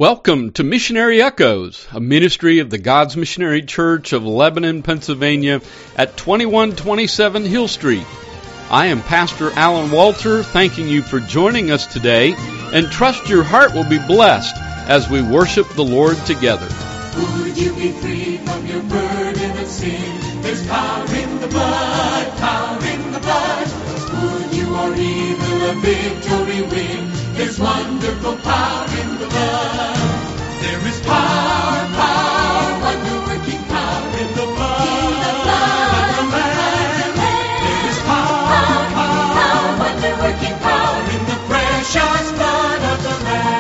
Welcome to Missionary Echoes, a ministry of the God's Missionary Church of Lebanon, Pennsylvania at 2127 Hill Street. I am Pastor Alan Walter, thanking you for joining us today, and trust your heart will be blessed as we worship the Lord together. Would you be free from your burden of sin? There's power in the blood, power in the blood. Would you or evil a victory win? There's wonderful power in the blood. There is power, power, wonder-working power in the blood of the Lamb. There is power, power, wonder-working power in the precious blood of the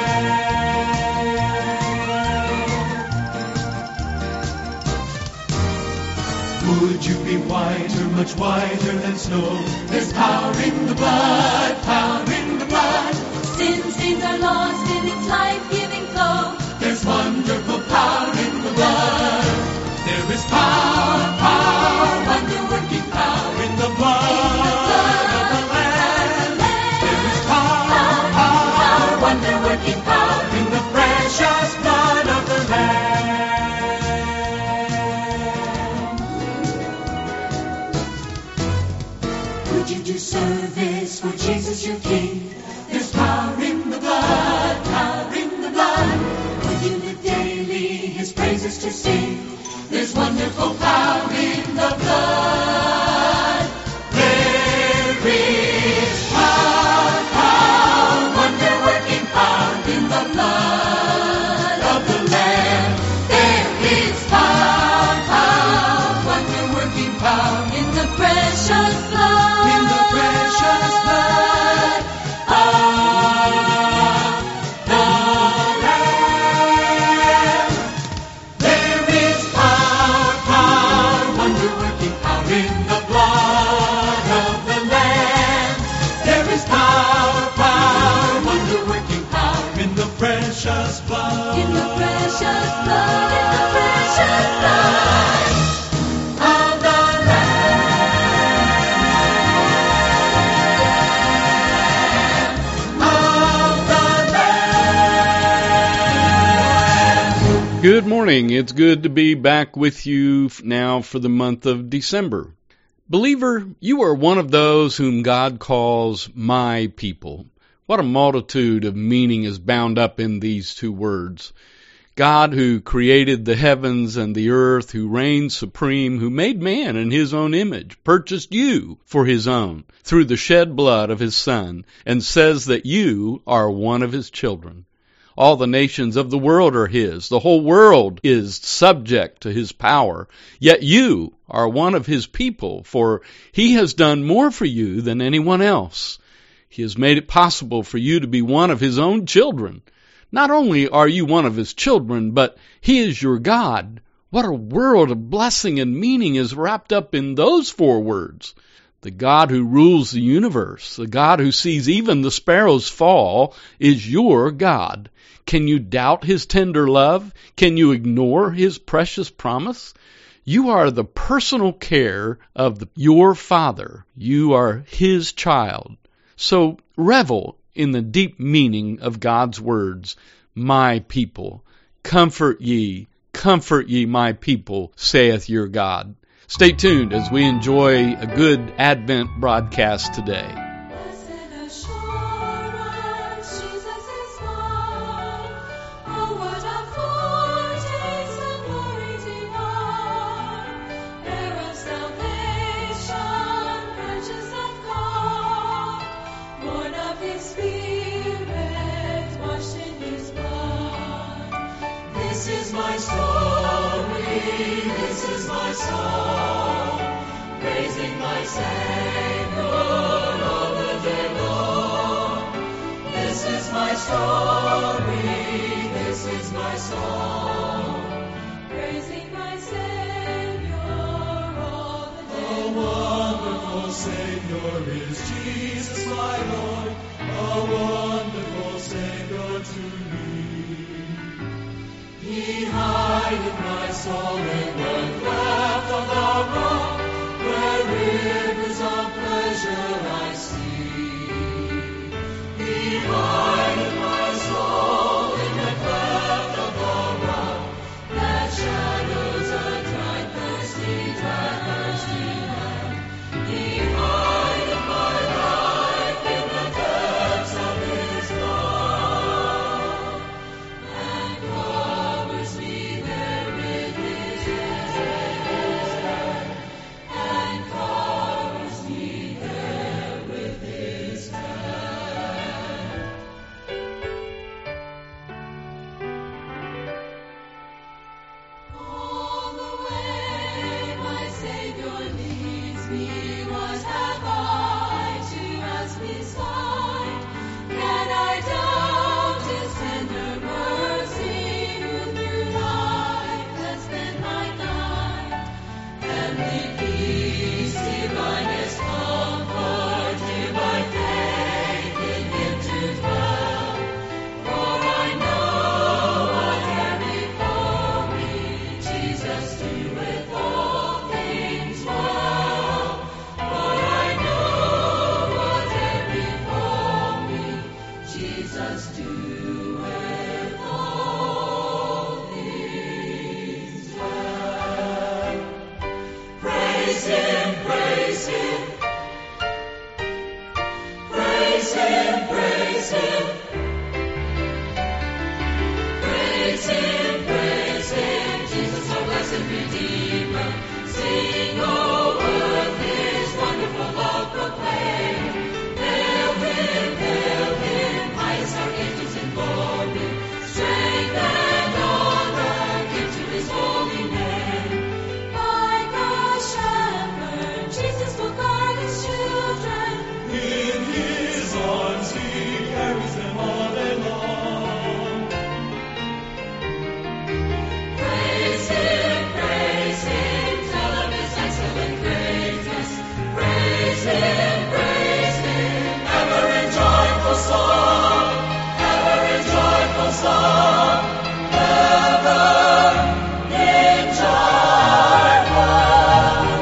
Lamb. Would you be whiter, much whiter than snow? There's power in the blood, power in the blood. Sin stains are lost in its life-giving flow. There's wonderful power in the blood. There is power, power, wonder-working power in the blood of the Lamb. There is power, power, wonder-working power in the precious blood of the Lamb. Would you do service for Jesus your King? There's power in the blood, power in the blood. Would you live daily His praises to sing? There's wonderful power in the blood. There is power, power, wonder-working power in the blood of the Lamb. There is power, power, wonder-working power in the precious blood. In the precious blood of the Lamb. There is power, power, wonder-working power in the blood of the Lamb. There is power, power, wonder-working power in the precious blood. In the precious blood, in the precious blood of the Good morning. It's good to be back with you now for the month of December. Believer, you are one of those whom God calls my people. What a multitude of meaning is bound up in these two words. God, who created the heavens and the earth, who reigns supreme, who made man in His own image, purchased you for His own through the shed blood of His Son, and says that you are one of His children. All the nations of the world are His. The whole world is subject to His power. Yet you are one of His people, for He has done more for you than anyone else. He has made it possible for you to be one of His own children. Not only are you one of His children, but He is your God. What a world of blessing and meaning is wrapped up in those four words. The God who rules the universe, the God who sees even the sparrows fall, is your God. Can you doubt His tender love? Can you ignore His precious promise? You are the personal care of your Father. You are His child. So revel in the deep meaning of God's words, my people. Comfort ye, my people, saith your God. Stay tuned as we enjoy a good Advent broadcast today. Blessed assurance, Jesus is mine. Oh, what a foretaste of glory divine. Heir of salvation, purchase of God, born of His Spirit, washed in His blood. This is my story, this is my song, praising my Savior all the day long. This is my story, this is my song, Praising my Savior all the day. a wonderful Savior is Jesus my Lord, a wonderful Savior to me. He hideth my soul in the cleft of the rock, where rivers of pleasure I see. He hideth my soul in the cleft praise Him, Jesus our blessed Redeemer. Sing, O earth, His wonderful love proclaim. Hail Him, highest archangels in glory. Strength and honor give to His holy name. Like a shepherd, Jesus will guard His children. In His arms He carries them all day long. Praise Him, tell of His excellent greatness. Praise Him, ever in joyful song, ever in joyful song, ever in joyful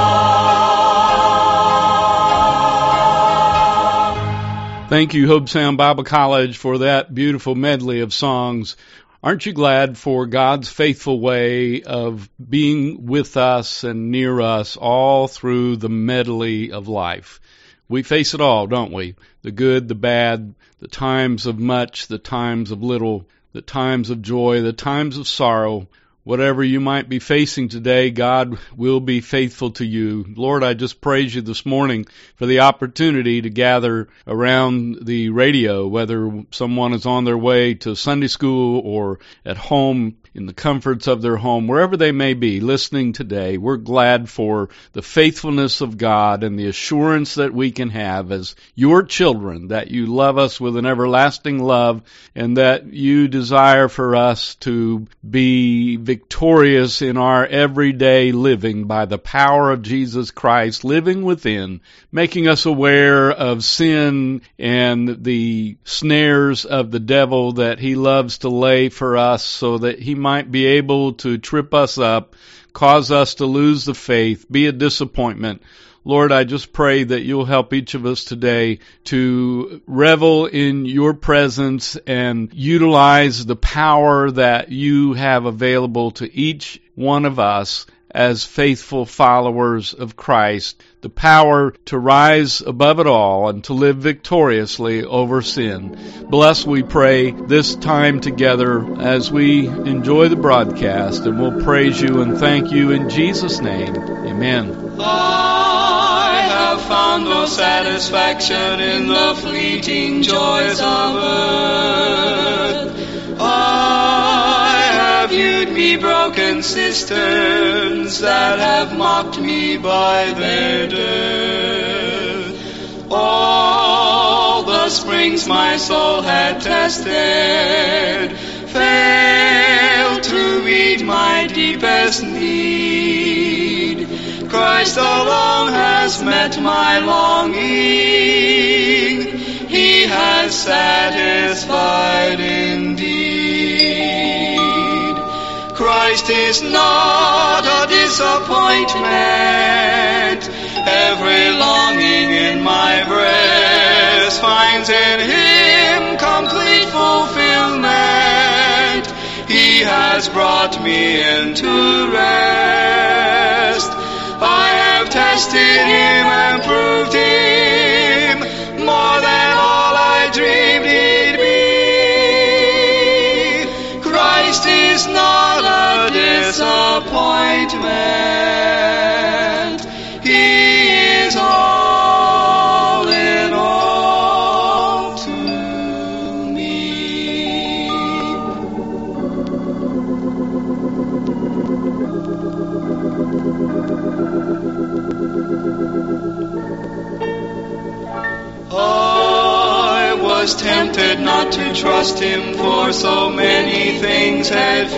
song. Thank you, Hope Sound Bible College, for that beautiful medley of songs. Aren't you glad for God's faithful way of being with us and near us all through the medley of life? We face it all, don't we? The good, the bad, the times of much, the times of little, the times of joy, the times of sorrow. Whatever you might be facing today, God will be faithful to you. Lord, I just praise you this morning for the opportunity to gather around the radio, whether someone is on their way to Sunday school or at home in the comforts of their home, wherever they may be listening today. We're glad for the faithfulness of God and the assurance that we can have as your children, that you love us with an everlasting love and that you desire for us to be victorious in our everyday living by the power of Jesus Christ living within, making us aware of sin and the snares of the devil that he loves to lay for us so that he might be able to trip us up, cause us to lose the faith, be a disappointment. Lord, I just pray that you'll help each of us today to revel in your presence and utilize the power that you have available to each one of us as faithful followers of Christ, the power to rise above it all and to live victoriously over sin. Bless, we pray, this time together as we enjoy the broadcast, and we'll praise you and thank you in Jesus' name. Amen. I have found no satisfaction in the fleeting joys of earth. I have viewed me broken cisterns that have mocked me by their dearth. All the springs my soul had tested failed to meet my deepest need. Christ alone has met my longing. He has satisfied indeed. Christ is not a disappointment. Every longing in my breast finds in Him complete fulfillment. He has brought me into rest. I have tested Him and proved Him more than all I dreamed He'd be. Christ is not a disappointment. He is all in all to me. I was tempted not to trust Him, for so many things had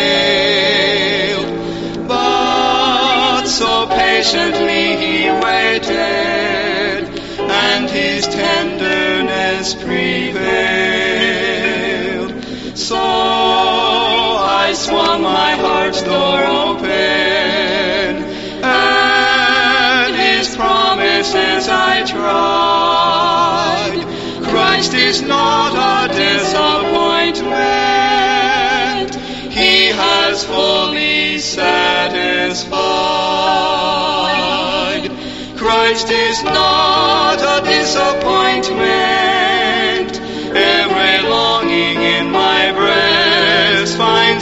failed. But so patiently He waited, and His tenderness prevailed. So I swung my heart's door open, and His promises I tried. Christ is not a disappointment. He has fully satisfied. Christ is not a disappointment. Every longing in my breast finds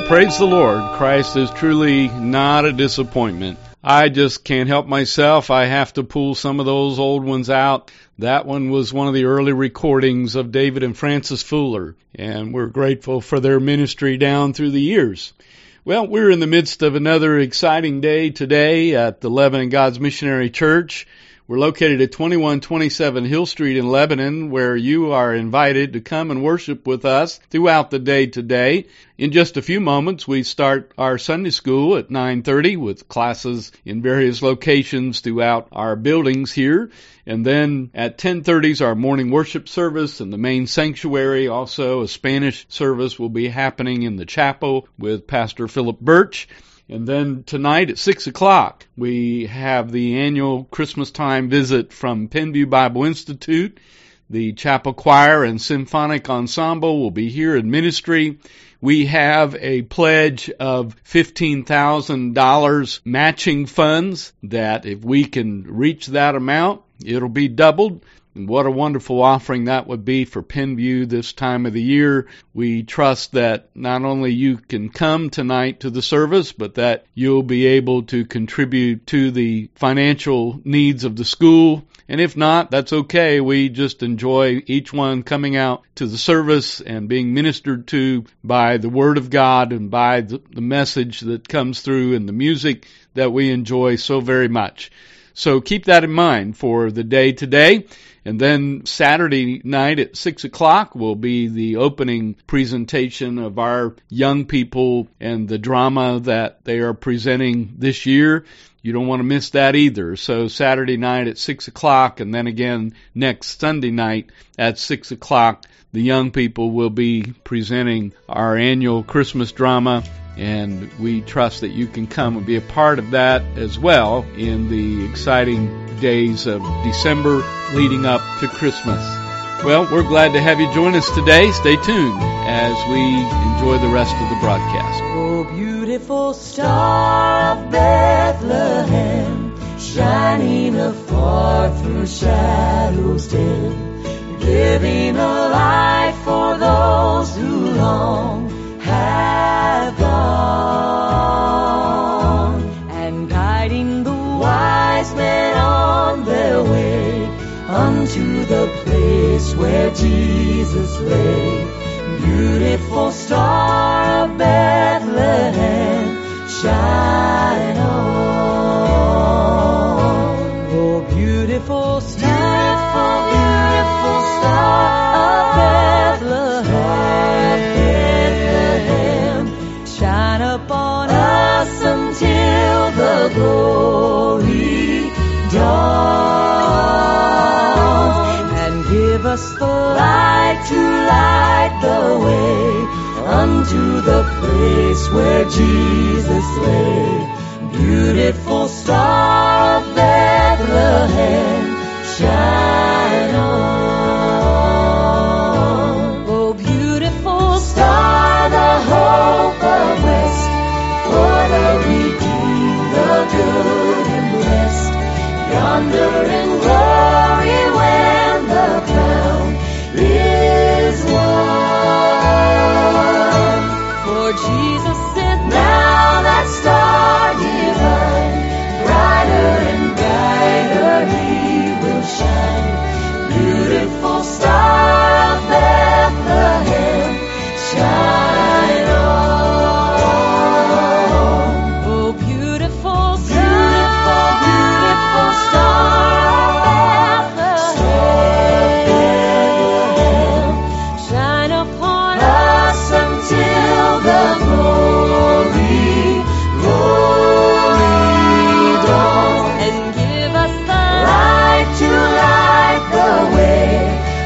praise the Lord. Christ is truly not a disappointment. I just can't help myself. I have to pull some of those old ones out. That one was one of the early recordings of David and Frances Fuller, and we're grateful for their ministry down through the years. Well, we're in the midst of another exciting day today at the Lebanon God's Missionary Church. We're located at 2127 Hill Street in Lebanon, where you are invited to come and worship with us throughout the day today. In just a few moments, we start our Sunday school at 9:30 with classes in various locations throughout our buildings here. And then at 10:30 is our morning worship service in the main sanctuary. Also, a Spanish service will be happening in the chapel with Pastor Philip Birch. And then tonight at 6 o'clock, we have the annual Christmas time visit from Penview Bible Institute. The chapel choir and symphonic ensemble will be here in ministry. We have a pledge of $15,000 matching funds that if we can reach that amount, it'll be doubled. And what a wonderful offering that would be for Penview this time of the year. We trust that not only you can come tonight to the service, but that you'll be able to contribute to the financial needs of the school. And if not, that's okay. We just enjoy each one coming out to the service and being ministered to by the Word of God and by the message that comes through and the music that we enjoy so very much. So keep that in mind for the day today. And then Saturday night at 6 o'clock will be the opening presentation of our young people and the drama that they are presenting this year. You don't want to miss that either. So Saturday night at 6 o'clock and then again next Sunday night at 6 o'clock, the young people will be presenting our annual Christmas drama. And we trust that you can come and be a part of that as well in the exciting days of December leading up to Christmas. Well, we're glad to have you join us today. Stay tuned as we enjoy the rest of the broadcast. Oh, beautiful star of Bethlehem, shining afar through shadows dim, giving a light for those who long have gone, and guiding the wise men on their way unto the place where Jesus lay. Beautiful star of Bethlehem, shine on. Oh, beautiful star, beautiful star of Bethlehem, shine upon us until the glory dawns, and give us the light to light the way unto the place where Jesus lay. Beautiful star of Bethlehem, shine on. Oh, beautiful star, the hope of West, for the redeemed, the good and blessed, yonder in glory when the crown is won. For Jesus sent now that star divine, brighter and brighter he will shine. Beautiful star of Bethlehem, shine on. Oh, beautiful star, beautiful star of Bethlehem, shine upon us until the glory dawns, and give us the light to light the way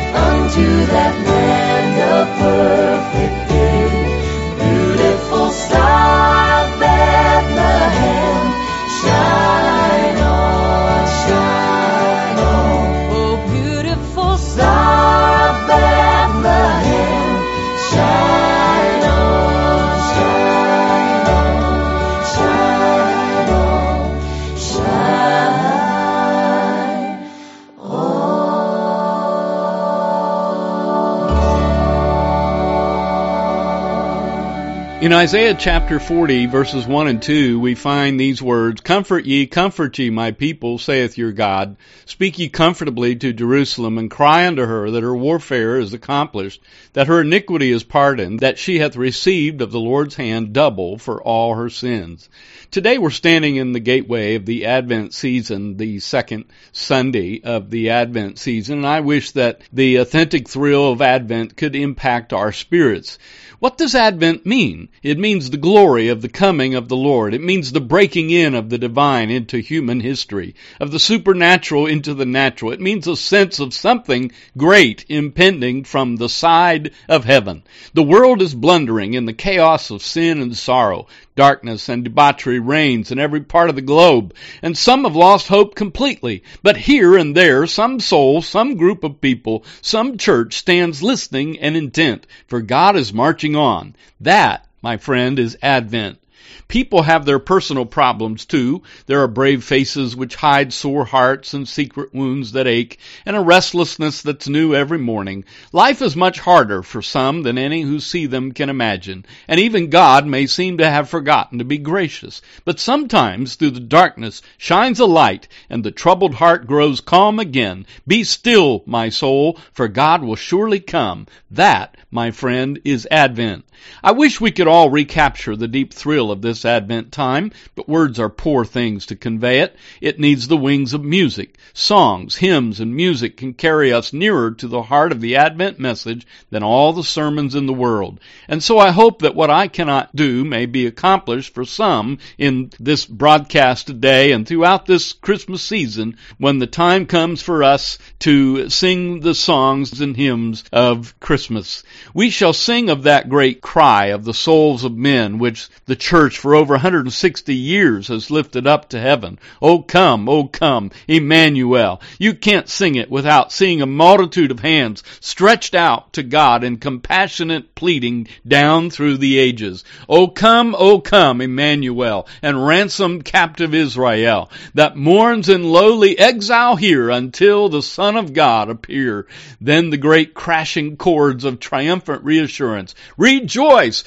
In Isaiah chapter 40, verses 1 and 2, we find these words, comfort ye, my people, saith your God. Speak ye comfortably to Jerusalem, and cry unto her that her warfare is accomplished, that her iniquity is pardoned, that she hath received of the Lord's hand double for all her sins. Today we're standing in the gateway of the Advent season, the second Sunday of the Advent season, and I wish that the authentic thrill of Advent could impact our spirits. What does Advent mean? It means the glory of the coming of the Lord. It means the breaking in of the divine into human history, of the supernatural into the natural. It means a sense of something great impending from the side of heaven. The world is blundering in the chaos of sin and sorrow. Darkness and debauchery reigns in every part of the globe, and some have lost hope completely. But here and there, some soul, some group of people, some church stands listening and intent, for God is marching on. That, my friend, is Advent. People have their personal problems too. There are brave faces which hide sore hearts and secret wounds that ache, and a restlessness that's new every morning. Life is much harder for some than any who see them can imagine, and even God may seem to have forgotten to be gracious. But sometimes through the darkness shines a light, and the troubled heart grows calm again. Be still, my soul, for God will surely come. That, my friend, is Advent. I wish we could all recapture the deep thrill of this Advent time, but words are poor things to convey it. It needs the wings of music. Songs, hymns, and music can carry us nearer to the heart of the Advent message than all the sermons in the world. And so I hope that what I cannot do may be accomplished for some in this broadcast today and throughout this Christmas season when the time comes for us to sing the songs and hymns of Christmas. We shall sing of that great cry of the souls of men, which the church for over 160 years has lifted up to heaven. O come, Emmanuel. You can't sing it without seeing a multitude of hands stretched out to God in compassionate pleading down through the ages. O come, Emmanuel, and ransom captive Israel, that mourns in lowly exile here until the Son of God appear. Then the great crashing chords of triumphant reassurance. Rejoice,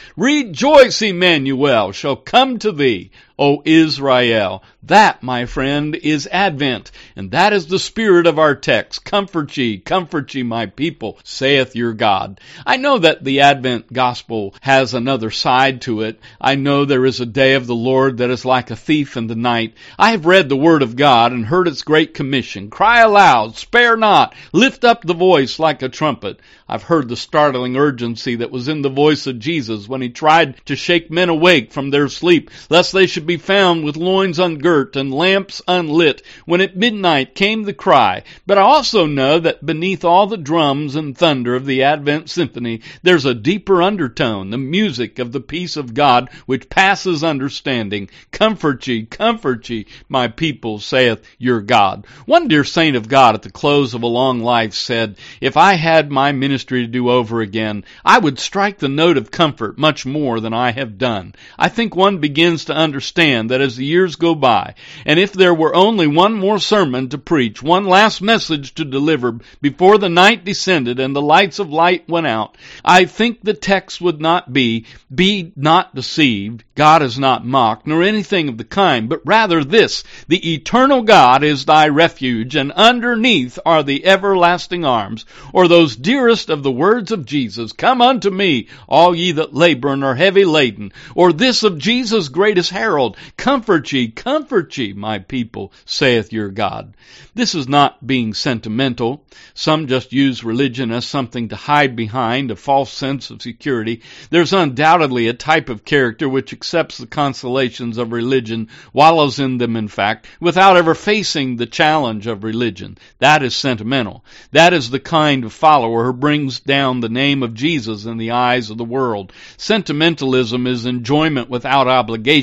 Emmanuel, shall come to thee, O Israel. That, my friend, is Advent, and that is the spirit of our text. Comfort ye, my people, saith your God. I know that the Advent gospel has another side to it. I know there is a day of the Lord that is like a thief in the night. I have read the word of God and heard its great commission. Cry aloud, spare not, lift up the voice like a trumpet. I've heard the startling urgency that was in the voice of Jesus when he tried to shake men awake from their sleep, lest they should be found with loins ungirt and lamps unlit, when at midnight came the cry. But I also know that beneath all the drums and thunder of the Advent symphony, there's a deeper undertone, the music of the peace of God which passes understanding. Comfort ye, my people, saith your God. One dear saint of God at the close of a long life said, if I had my ministry to do over again, I would strike the note of comfort much more than I have done. I think one begins to understand that as the years go by, and if there were only one more sermon to preach, one last message to deliver before the night descended and the lights of light went out, I think the text would not be not deceived, God is not mocked, nor anything of the kind, but rather this, the eternal God is thy refuge, and underneath are the everlasting arms, or those dearest of the words of Jesus, come unto me, all ye that labor and are heavy laden, or this of Jesus' greatest herald, comfort ye, my people, saith your God. This is not being sentimental. Some just use religion as something to hide behind, a false sense of security. There's undoubtedly a type of character which accepts the consolations of religion, wallows in them in fact, without ever facing the challenge of religion. That is sentimental. That is the kind of follower who brings down the name of Jesus in the eyes of the world. Sentimentalism is enjoyment without obligation.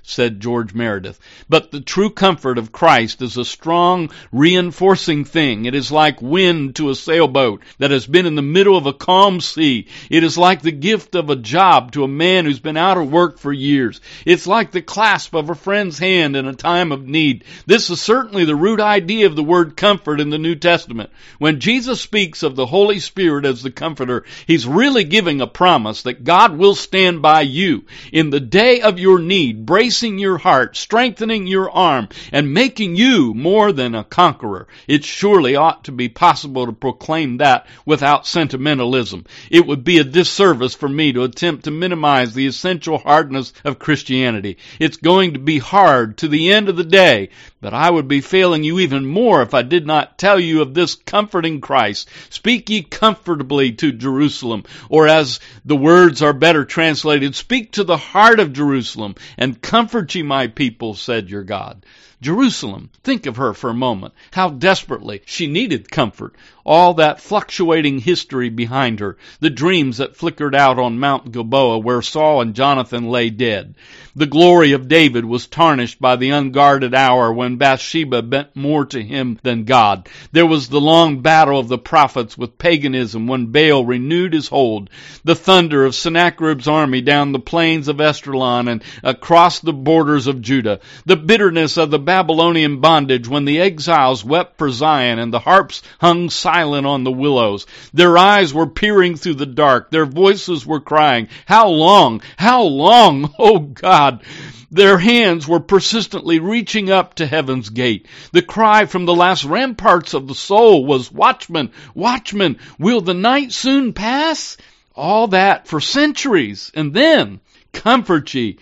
said George Meredith. But the true comfort of Christ is a strong, reinforcing thing. It is like wind to a sailboat that has been in the middle of a calm sea. It is like the gift of a job to a man who's been out of work for years. It's like the clasp of a friend's hand in a time of need. This is certainly the root idea of the word comfort in the New Testament. When Jesus speaks of the Holy Spirit as the Comforter, He's really giving a promise that God will stand by you in the day of your need, bracing your heart, strengthening your arm, and making you more than a conqueror. It surely ought to be possible to proclaim that without sentimentalism. It would be a disservice for me to attempt to minimize the essential hardness of Christianity. It's going to be hard to the end of the day, but I would be failing you even more if I did not tell you of this comforting Christ. Speak ye comfortably to Jerusalem, or as the words are better translated, speak to the heart of Jerusalem, and comfort ye my people, said your God. Jerusalem, think of her for a moment. How desperately she needed comfort. All that fluctuating history behind her. The dreams that flickered out on Mount Gilboa where Saul and Jonathan lay dead. The glory of David was tarnished by the unguarded hour when Bathsheba bent more to him than God. There was the long battle of the prophets with paganism when Baal renewed his hold. The thunder of Sennacherib's army down the plains of Esdraelon and across the borders of Judah. The bitterness of the Babylonian bondage when the exiles wept for Zion and the harps hung silent on the willows. Their eyes were peering through the dark. Their voices were crying, "How long? How long? Oh God!" Their hands were persistently reaching up to heaven's gate. The cry from the last ramparts of the soul was, "Watchman, watchman, will the night soon pass?" All that for centuries. And then, comfort ye,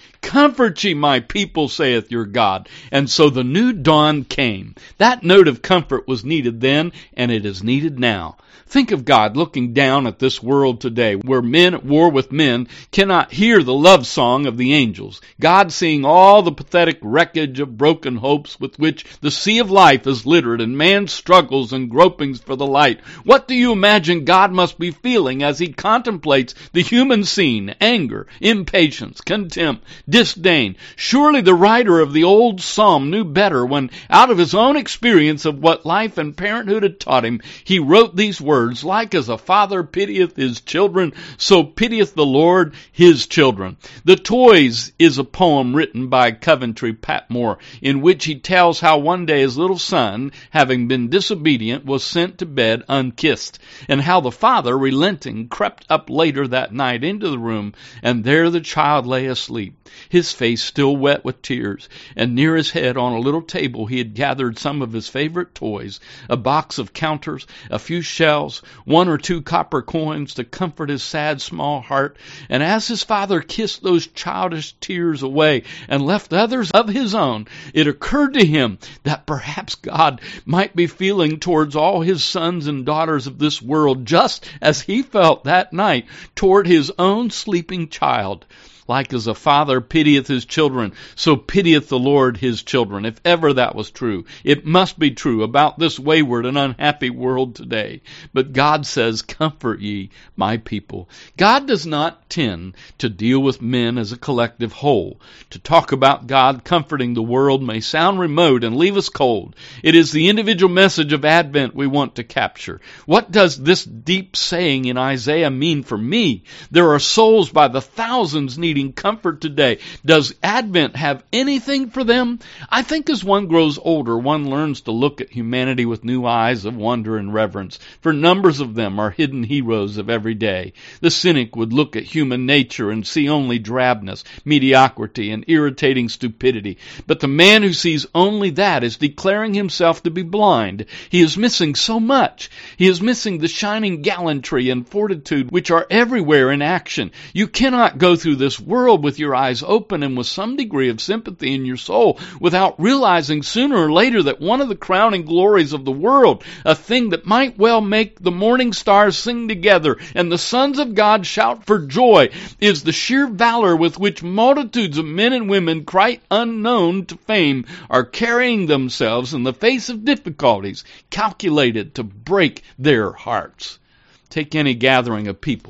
my people, saith your God. And so the new dawn came. That note of comfort was needed then, and it is needed now. Think of God looking down at this world today, where men at war with men cannot hear the love song of the angels. God seeing all the pathetic wreckage of broken hopes with which the sea of life is littered and man's struggles and gropings for the light. What do you imagine God must be feeling as He contemplates the human scene? Anger, impatience, contempt, disdain. Surely the writer of the old psalm knew better when, out of his own experience of what life and parenthood had taught him, he wrote these words, like as a father pitieth his children, so pitieth the Lord His children. The Toys is a poem written by Coventry Patmore, in which he tells how one day his little son, having been disobedient, was sent to bed unkissed, and how the father, relenting, crept up later that night into the room, and there the child lay asleep, his face still wet with tears, and near his head on a little table he had gathered some of his favorite toys, a box of counters, a few shells, one or two copper coins to comfort his sad small heart. And as his father kissed those childish tears away and left others of his own, it occurred to him that perhaps God might be feeling towards all His sons and daughters of this world just as He felt that night toward His own sleeping child. Like as a father pitieth his children, so pitieth the Lord His children. If ever that was true, it must be true about this wayward and unhappy world today. But God says, comfort ye, my people. God does not tend to deal with men as a collective whole. To talk about God comforting the world may sound remote and leave us cold. It is the individual message of Advent we want to capture. What does this deep saying in Isaiah mean for me? There are souls by the thousands needing comfort today. Does Advent have anything for them? I think as one grows older, one learns to look at humanity with new eyes of wonder and reverence, for numbers of them are hidden heroes of every day. The cynic would look at human nature and see only drabness, mediocrity, and irritating stupidity. But the man who sees only that is declaring himself to be blind. He is missing so much. He is missing the shining gallantry and fortitude which are everywhere in action. You cannot go through this world with your eyes open and with some degree of sympathy in your soul without realizing sooner or later that one of the crowning glories of the world, a thing that might well make the morning stars sing together and the sons of God shout for joy, is the sheer valor with which multitudes of men and women quite unknown to fame are carrying themselves in the face of difficulties calculated to break their hearts. Take any gathering of people.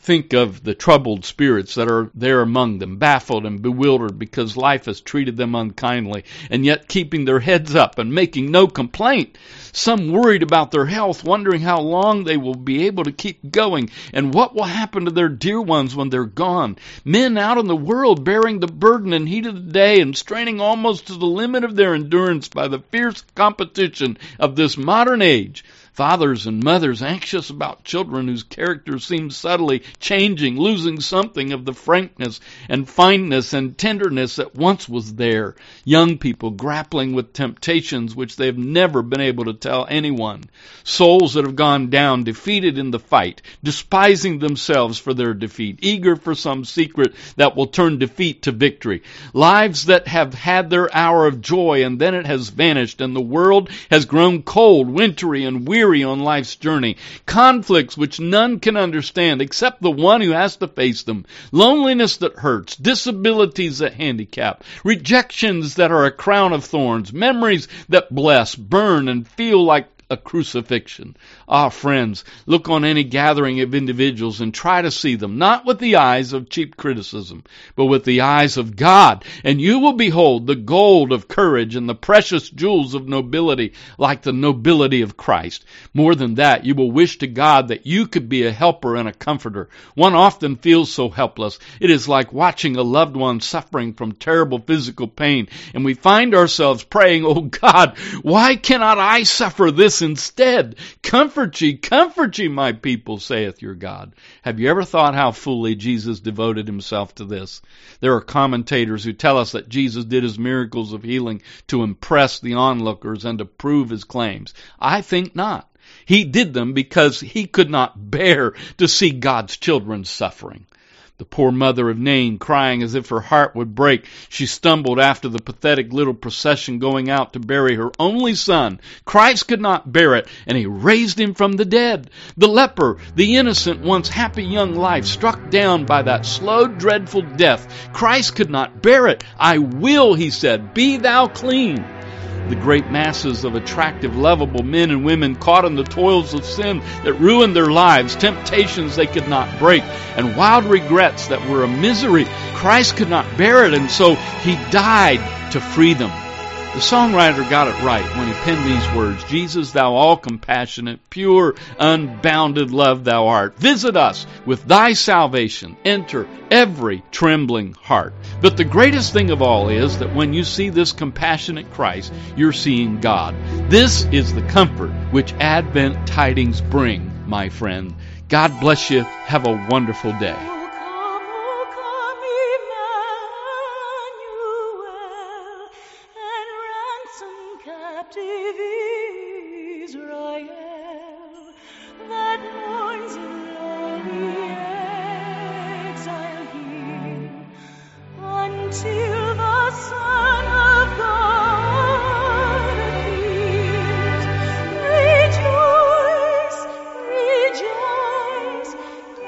Think of the troubled spirits that are there among them, baffled and bewildered because life has treated them unkindly, and yet keeping their heads up and making no complaint. Some worried about their health, wondering how long they will be able to keep going, and what will happen to their dear ones when they're gone. Men out in the world bearing the burden and heat of the day and straining almost to the limit of their endurance by the fierce competition of this modern age. Fathers and mothers anxious about children whose characters seem subtly changing, losing something of the frankness and fineness and tenderness that once was there. Young people grappling with temptations which they have never been able to tell anyone. Souls that have gone down, defeated in the fight, despising themselves for their defeat, eager for some secret that will turn defeat to victory. Lives that have had their hour of joy and then it has vanished, and the world has grown cold, wintry, and weary on life's journey. Conflicts which none can understand except the one who has to face them. Loneliness that hurts. Disabilities that handicap. Rejections that are a crown of thorns. Memories that bless, burn, and feel like a crucifixion. Ah, friends, look on any gathering of individuals and try to see them, not with the eyes of cheap criticism, but with the eyes of God, and you will behold the gold of courage and the precious jewels of nobility, like the nobility of Christ. More than that, you will wish to God that you could be a helper and a comforter. One often feels so helpless. It is like watching a loved one suffering from terrible physical pain, and we find ourselves praying, "Oh God, why cannot I suffer this instead? Comfort ye, my people, saith your God." Have you ever thought how fully Jesus devoted himself to this? There are commentators who tell us that Jesus did his miracles of healing to impress the onlookers and to prove his claims. I think not. He did them because he could not bear to see God's children suffering. The poor mother of Nain, crying as if her heart would break, she stumbled after the pathetic little procession going out to bury her only son. Christ could not bear it, and he raised him from the dead. The leper, the innocent, once happy young life, struck down by that slow, dreadful death. Christ could not bear it. "I will," he said, "be thou clean." The great masses of attractive, lovable men and women caught in the toils of sin that ruined their lives, temptations they could not break, and wild regrets that were a misery. Christ could not bear it, and so he died to free them. The songwriter got it right when he penned these words, "Jesus, thou all compassionate, pure, unbounded love thou art. Visit us with thy salvation. Enter every trembling heart." But the greatest thing of all is that when you see this compassionate Christ, you're seeing God. This is the comfort which Advent tidings bring, my friend. God bless you. Have a wonderful day. O come, Emmanuel, and ransom captive Israel, that mourns in lonely exile here, until the Son of God appears. Rejoice, rejoice,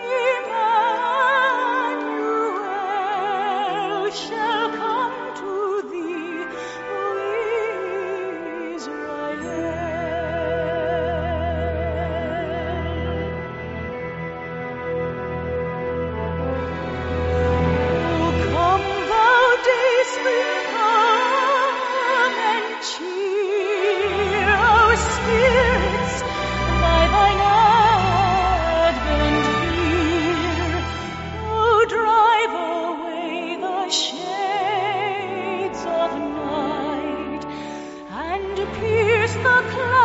Emmanuel shall come to thee, O Israel. O come, thou dayspring, come and cheer our spirits by thine advent here. O drive away the shades of night and pierce the clouds